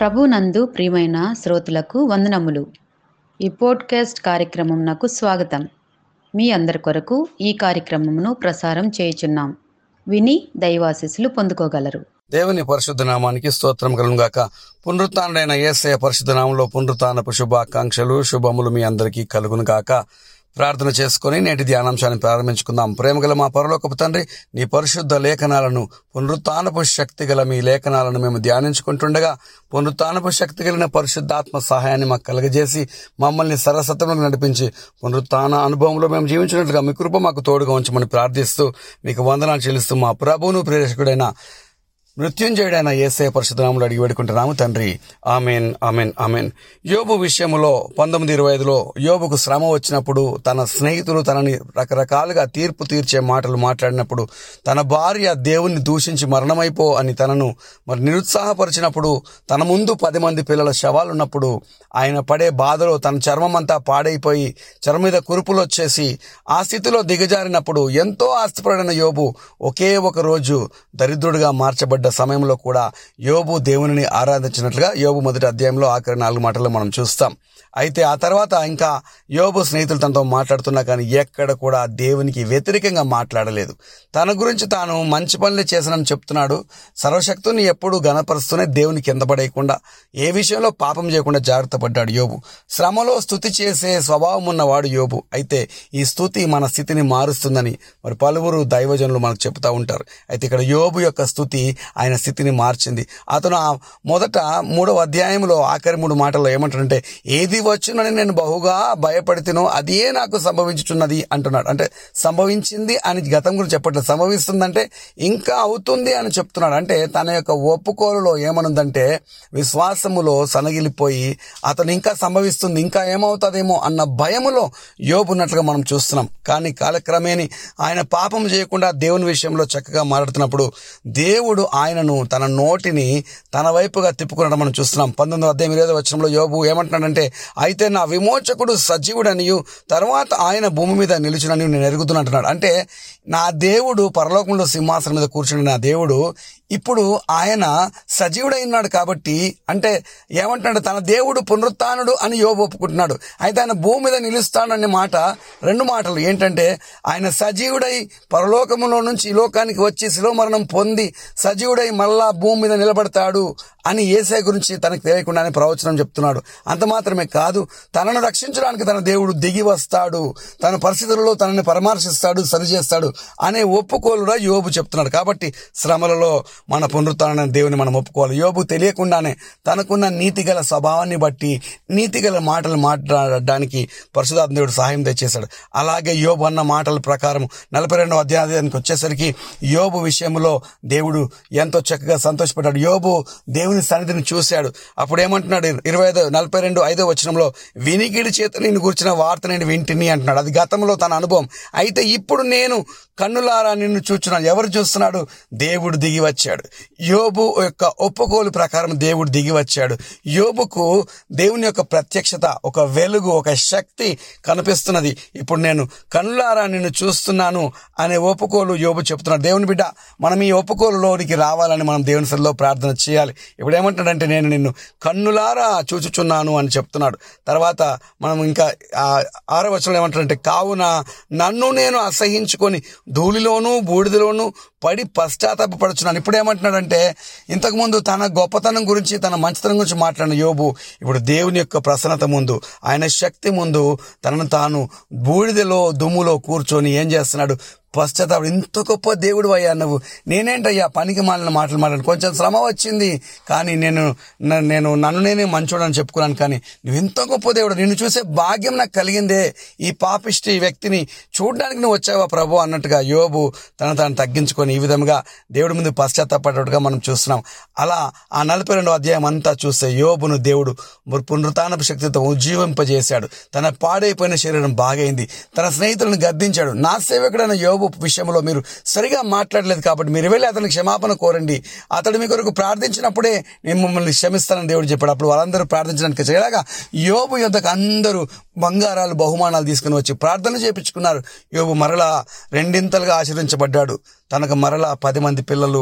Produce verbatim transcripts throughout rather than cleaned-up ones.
ప్రభునందు ప్రియమైన శ్రోతలకు వందనములు. ఈ పోడ్కాస్ట్ కార్యక్రమమునకు స్వాగతం. మీ అందరి కొరకు ఈ కార్యక్రమమును ప్రసారం చేయుచున్నాం. విని దైవాశీస్సులు పొందుకోగలరు. దేవుని పరిశుద్ధ నామానికి స్తోత్రం కలుగును గాక. పునరుత్థానుడైన యేసయ్య పరిశుద్ధ నామములో పునరుత్థానపు శుభాకాంక్షలు శుభములు మీ అందరికీ కలుగును గాక. ప్రార్థన చేసుకుని నేటి ధ్యానాంశాన్ని ప్రారంభించుకుందాం. ప్రేమగల మా పరలోకపు తండ్రి, నీ పరిశుద్ధ లేఖనాలను, పునరుత్థానపు శక్తి గల మీ లేఖనాలను మేము ధ్యానించుకుంటుండగా పునరుత్థానపు శక్తి కలిగిన పరిశుద్ధాత్మ సహాయాన్ని మాకు కలుగజేసి మమ్మల్ని సరసత్వంలో నడిపించి పునరుత్థాన అనుభవంలో మేము జీవించినట్లుగా మీ కృప మాకు తోడుగా ఉంచమని ప్రార్థిస్తూ మీకు వందనాలు చెల్లిస్తూ మా ప్రభువును ప్రేరకుడైన మృత్యుంజయుడైన యేసయ్య పరిశుద్ధ నామములో అడిగి వేడుకుంటున్నాము తండ్రి. Amen, amen, amen. యోబు విషయంలో పంతొమ్మిది ఇరవై ఐదులో యోబుకు శ్రమ వచ్చినప్పుడు తన స్నేహితులు తనని రకరకాలుగా తీర్పు తీర్చే మాటలు మాట్లాడినప్పుడు, తన భార్య దేవుణ్ణి దూషించి మరణమైపో అని తనను మరి నిరుత్సాహపరిచినప్పుడు, తన ముందు పది మంది పిల్లల శవాలున్నప్పుడు ఆయన పడే బాధలో తన చర్మం అంతా పాడైపోయి చర్మం మీద కురుపులు వచ్చేసి ఆ స్థితిలో దిగజారినప్పుడు ఎంతో ఆస్తిపడిన యోబు ఒకే ఒక రోజు దరిద్రుడిగా మార్చబడ్డ సమయంలో కూడా యోబు దేవునిని ఆరాధించినట్లుగా యోబు మొదటి అధ్యాయంలో ఆఖరి నాలుగు మాటలు మనం చూస్తాం. అయితే ఆ తర్వాత ఇంకా యోబు స్నేహితులు తనతో మాట్లాడుతున్నా కానీ ఎక్కడ కూడా దేవునికి వ్యతిరేకంగా మాట్లాడలేదు. తన గురించి తాను మంచి పనులే చేశానని చెప్తున్నాడు. సర్వశక్తుని ఎప్పుడు గణపరుస్తూనే దేవుని కింద పడేయకుండా, ఏ విషయంలో పాపం చేయకుండా జాగ్రత్త పడ్డాడు యోబు. శ్రమలో స్తుతి చేసే స్వభావం ఉన్నవాడు యోబు. అయితే ఈ స్తుతి మన స్థితిని మారుస్తుందని మరి పలువురు దైవజనులు మనకు చెప్తా ఉంటారు. అయితే ఇక్కడ యోబు యొక్క స్తుతి ఆయన స్థితిని మార్చింది. అతను ఆ మొదట మూడవ అధ్యాయంలో ఆఖరి మూడు మాటల్లో ఏమంటాడంటే, ఏది వచ్చునని నేను బహుగా భయపడితేనో అదే నాకు సంభవించుచున్నది అంటున్నాడు. అంటే సంభవించింది అని గతం గురించి చెప్పట్లేదు, సంభవిస్తుందంటే ఇంకా అవుతుంది అని చెప్తున్నాడు. అంటే తన యొక్క ఒప్పుకోలులో ఏమనుందంటే విశ్వాసములో సనగిలిపోయి అతను ఇంకా సంభవిస్తుంది, ఇంకా ఏమవుతుందేమో అన్న భయములో యోబు ఉన్నట్లుగా మనం చూస్తున్నాం. కానీ కాలక్రమేణి ఆయన పాపం చేయకుండా దేవుని విషయంలో చక్కగా మాట్లాడుతున్నప్పుడు దేవుడు ఆయనను తన నోటిని తన వైపుగా తిప్పుకునడం మనం చూస్తున్నాం. పంతొమ్మిది అధ్యాయం ఇరవై వచనంలో యోబు ఏమంటున్నాడంటే, అయితే నా విమోచకుడు సజీవుడనియు తర్వాత ఆయన భూమి మీద నిలుచునని నేను ఎరుగుతున్నా అంటున్నాడు. అంటే నా దేవుడు పరలోకంలో సింహాసనం మీద కూర్చుని నా దేవుడు ఇప్పుడు ఆయన సజీవుడైనాడు కాబట్టి, అంటే ఏమంటున్నాడు, తన దేవుడు పునరుత్థానుడు అని యోబు ఒప్పుకుంటున్నాడు. అయితే ఆయన భూమి మీద నిలుస్తాడు అనే మాట రెండు మాటలు ఏంటంటే, ఆయన సజీవుడై పరలోకములో నుంచి ఈ లోకానికి వచ్చి శిలువ మరణం పొంది సజీవుడై మళ్ళా భూమి మీద నిలబడతాడు అని యేసయ్య గురించి తనకు తెలియకుండానే ప్రవచనం చెప్తున్నాడు. అంత మాత్రమే కాదు, తనను రక్షించడానికి తన దేవుడు దిగి వస్తాడు, తన పరిస్థితులలో తనని పరామర్శిస్తాడు, సరిచేస్తాడు అనే ఒప్పుకోలుగా యోబు చెప్తున్నాడు. కాబట్టి శ్రమలలో మన పునరుత్థాన దేవుని మనం ఒప్పుకోవాలి. యోబు తెలియకుండానే తనకున్న నీతిగల స్వభావాన్ని బట్టి నీతిగల మాటలు మాట్లాడడానికి పరిశుద్ధాత్మ దేవుడు సహాయం తెచ్చేశాడు. అలాగే యోబు అన్న మాటల ప్రకారం నలభై రెండవ అధ్యాయానికి వచ్చేసరికి యోబు విషయంలో దేవుడు ఎంతో చక్కగా సంతోషపడ్డాడు. యోబు దేవుని సన్నిధిని చూశాడు. అప్పుడు ఏమంటున్నాడు, ఇరవై ఐదు నలభై రెండు ఐదో వచనంలో, వినికిడి చేత నేను గురించిన వార్త నేను వింటిని అంటున్నాడు. అది గతంలో తన అనుభవం. అయితే ఇప్పుడు నేను కన్నులారా నిన్ను చూచున్నాను. ఎవరు చూస్తున్నాడు? దేవుడు దిగి వచ్చాడు. యోబు యొక్క ఒప్పుకోలు ప్రకారం దేవుడు దిగి వచ్చాడు. యోబుకు దేవుని యొక్క ప్రత్యక్షత, ఒక వెలుగు, ఒక శక్తి కనిపిస్తున్నది. ఇప్పుడు నేను కన్నులారా నిన్ను చూస్తున్నాను అనే ఒప్పుకోలు యోబు చెప్తున్నాడు. దేవుని బిడ్డ, మనం ఈ ఒప్పుకోలులోనికి రావాలని మనం దేవుని సన్నిధిలో ప్రార్థన చేయాలి. ఇప్పుడు ఏమంటాడంటే, నేను నిన్ను కన్నులారా చూచుచున్నాను అని చెప్తున్నాడు. తర్వాత మనం ఇంకా ఆరో వచనంలో ఏమంటాడంటే, కావున నన్ను నేను అసహించుకొని ధూళిలోనూ బూడిదలోనూ పడి పశ్చాత్తాపపడుచున్నాను. ఇప్పుడు ఏమంటున్నాడంటే, ఇంతకుముందు తన గొప్పతనం గురించి తన మంచితనం గురించి మాట్లాడిన యోబు ఇప్పుడు దేవుని యొక్క ప్రసన్నత ముందు, ఆయన శక్తి ముందు తనను తాను బూడిదలో దుమ్ములో కూర్చొని ఏం చేస్తున్నాడు? పశ్చాత్తాపం. ఇంత గొప్ప దేవుడు అయ్యా నువ్వు, నేనేంటయ్యా పనికి మాలిన మాటలు మాట్లాడు, కొంచెం శ్రమ వచ్చింది కానీ నేను నేను నన్ను నేనే మంచోడని చెప్పుకున్నాను, కానీ నువ్వు ఎంత గొప్ప దేవుడు, నిన్ను చూసే భాగ్యం నాకు కలిగిందే, ఈ పాపిష్టి వ్యక్తిని చూడడానికి నువ్వు వచ్చావా ప్రభు అన్నట్టుగా యోబు తను తాను తగ్గించుకొని ఈ విధంగా దేవుడి ముందు పశ్చాత్తాపడ్డట్టుగా మనం చూస్తున్నాం. అలా ఆ నలభై రెండో అధ్యాయం అంతా చూస్తే యోబును దేవుడు పునరుత్థానపు శక్తితో ఉజ్జీవింపజేశాడు. తన పాడైపోయిన శరీరం బాగైంది. తన స్నేహితులను గద్దించాడు. నా సేవకుడైన యోబు విషయంలో మీరు సరిగా మాట్లాడలేదు కాబట్టి మీరు వెళ్ళి అతనికి క్షమాపణ కోరండి, అతడు మీ కొరకు ప్రార్థించినప్పుడే నేను మిమ్మల్ని క్షమిస్తానని దేవుడు చెప్పాడు. అప్పుడు వాళ్ళందరూ ప్రార్థించడానికి చేయగా యోబు యొద్దకు అందరూ బంగారాలు బహుమానాలు తీసుకుని వచ్చి ప్రార్థన చేయించుకున్నారు. యోబు మరలా రెండింతలుగా ఆశీర్వించబడ్డాడు. తనకు మరలా పది మంది పిల్లలు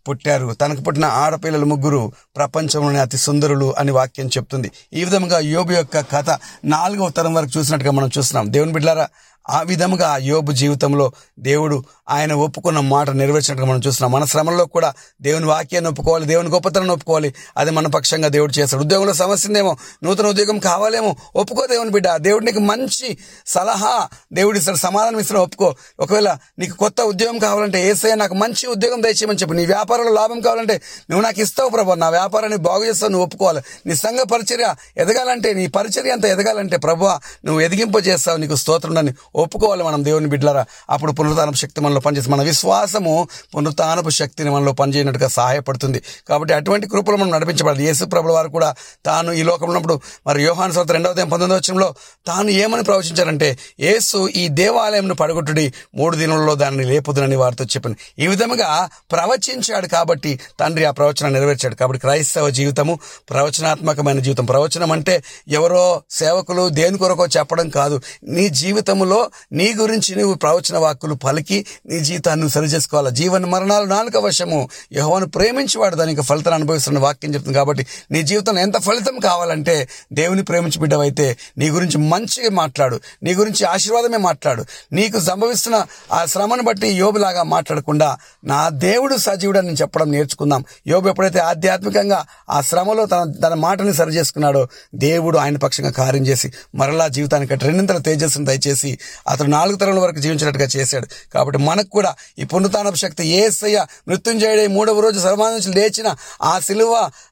పుట్టారు. తనకు పుట్టిన ఆడపిల్లలు ముగ్గురు ప్రపంచంలోనే అతి సుందరులు అని వాక్యం చెప్తుంది. ఈ విధంగా యోబు యొక్క కథ నాలుగవ తరం వరకు చూసినట్టుగా మనం చూస్తున్నాం. దేవుని బిడ్డలారా, ఆ విధముగా యోబు జీవితంలో దేవుడు ఆయన ఒప్పుకున్న మాట నెరవేర్చినట్టుగా మనం చూస్తున్నాం. మన శ్రమల్లో కూడా దేవుని వాక్యాన్ని ఒప్పుకోవాలి, దేవుని గొప్పతనాన్ని ఒప్పుకోవాలి. అది మన పక్షంగా దేవుడు చేస్తాడు. ఉద్యోగంలో సమస్య ఉందేమో, నూతన ఉద్యోగం కావాలేమో, ఒప్పుకో దేవుని బిడ్డ. దేవుడు నీకు మంచి సలహా దేవుడు ఇస్తాడు, సమాధానం ఇస్తాడు, ఒప్పుకో. ఒకవేళ నీకు కొత్త ఉద్యోగం కావాలంటే యేసయ్య నాకు మంచి ఉద్యోగం దయచేయమని చెప్పు. నీ వ్యాపారంలో లాభం కావాలంటే నువ్వు నాకు ఇస్తావు ప్రభు, నా వ్యాపారాన్ని బాగు చేస్తావు, నువ్వు ఒప్పుకోవాలి. నీ సంఘ పరిచర్య ఎదగాలంటే, నీ పరిచర్య అంతా ఎదగాలంటే ప్రభు నువ్వు ఎదిగింప చేస్తావు, నీకు స్తోత్రం అని ఒప్పుకోవాలి మనం దేవుని బిడ్డలారా. అప్పుడు పునరుత్థానపు శక్తి మనలో పనిచేస్తుంది. మన విశ్వాసము పునరుత్థానపు శక్తిని మనలో పనిచేయనట్టుగా సహాయపడుతుంది. కాబట్టి అటువంటి కృపలు మనం నడిపించబడాలి. యేసు ప్రభుల వారు కూడా తాను ఈ లోకంలో ఉన్నప్పుడు మరి యోహాను సువార్త రెండవ అధ్యాయం పంతొమ్మిదవ వచనంలో తాను ఏమని ప్రవచించారంటే, యేసు ఈ దేవాలయంను పడగొట్టుడి, మూడు దినులలో దానిని లేపుదునని వారితో చెప్పాను. ఈ విధముగా ప్రవచించాడు కాబట్టి తండ్రి ఆ ప్రవచనం నెరవేర్చాడు. కాబట్టి క్రైస్తవ జీవితము ప్రవచనాత్మకమైన జీవితం. ప్రవచనం అంటే ఎవరో సేవకులు దేని కొరకో చెప్పడం కాదు. నీ జీవితంలో నీ గురించి నువ్వు ప్రవచన వాక్కులు పలికి నీ జీవితాన్ని సరి చేసుకోవాలి. జీవన మరణాలు నాలుక వశము, యెహోవాను ప్రేమించేవాడు దానికి ఫలితాన్ని అనుభవిస్తున్న వాక్యం చెప్తుంది. కాబట్టి నీ జీవితంలో ఎంత ఫలితం కావాలంటే దేవుని ప్రేమించి బిడ్డవైతే నీ గురించి మంచిగా మాట్లాడు, నీ గురించి ఆశీర్వాదమే మాట్లాడు. నీకు సంభవిస్తున్న ఆ శ్రమను బట్టి యోబులాగా మాట్లాడకుండా నా దేవుడు సజీవుడు అని చెప్పడం నేర్చుకుందాం. యోబు ఎప్పుడైతే ఆధ్యాత్మికంగా ఆ శ్రమలో తన తన మాటని సరి చేసుకున్నాడో దేవుడు ఆయన పక్షంగా కార్యం చేసి మరలా జీవితానికి రెండింతల తేజస్సును దయచేసి అతను నాలుగు తరముల వరకు జీవించినట్టుగా చేశాడు. కాబట్టి మనకు కూడా ఈ పునరుత్థానపు శక్తి, యేసయ్య మృత్యుంజయుడై మూడవ రోజు సర్వాంగ నుంచి లేచిన ఆ సిలువ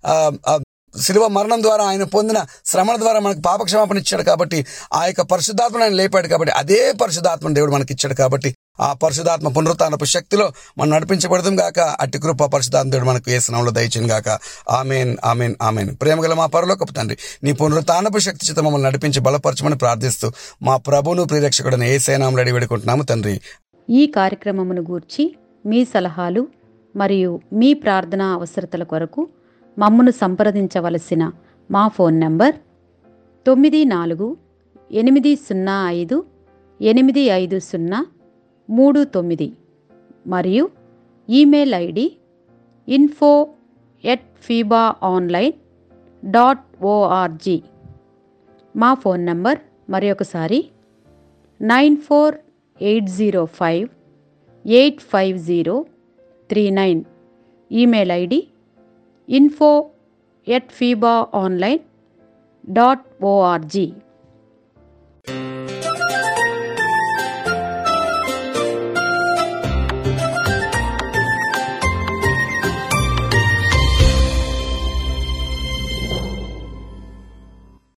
శిలువ మరణం ద్వారా ఆయన పొందిన శ్రమల ద్వారా మనకు పాపక్షమాపణ ఇచ్చాడు. కాబట్టి ఆ యొక్క పరిశుద్ధాత్మను ఆయన లేపాడు. కాబట్టి అదే పరిశుద్ధాత్మను దేవుడు మనకి ఇచ్చాడు. కాబట్టి ఆ పరిశుద్ధాత్మ పునరుత్థానపు శక్తిలో మనం నడిపించబడదాం గాక. అట్టి కృప పరిశుద్ధాత్మ దేవుడు మనకు యేసు నామములో దయచేయును గాక. ఆమేన్, ఆమేన్, ఆమేన్. ప్రేమగల మా పరలోకపు తండ్రి, నీ పునరుత్థానపు శక్తి చేత మమ్మల్ని నడిపించి బలపరచమని ప్రార్థిస్తూ మా ప్రభువును ప్రియరక్షకుడైన యేసయ్య నామములో అడిగి వేడుకుంటున్నాము తండ్రి. ఈ కార్యక్రమమును గూర్చి మీ సలహాలు మరియు మీ ప్రార్థనా అవసరతల కొరకు మమ్మను సంప్రదించవలసిన మా ఫోన్ నంబర్ తొమ్మిది నాలుగు ఎనిమిది సున్నా ఐదు ఎనిమిది ఐదు సున్నా మూడు తొమ్మిది మరియు email ID info at FIBA online dot ORG. మా ఫోన్ నంబర్ మరి ఒకసారి nine four eight zero five eight five zero three nine. Email ID info at FIBA online dot ORG.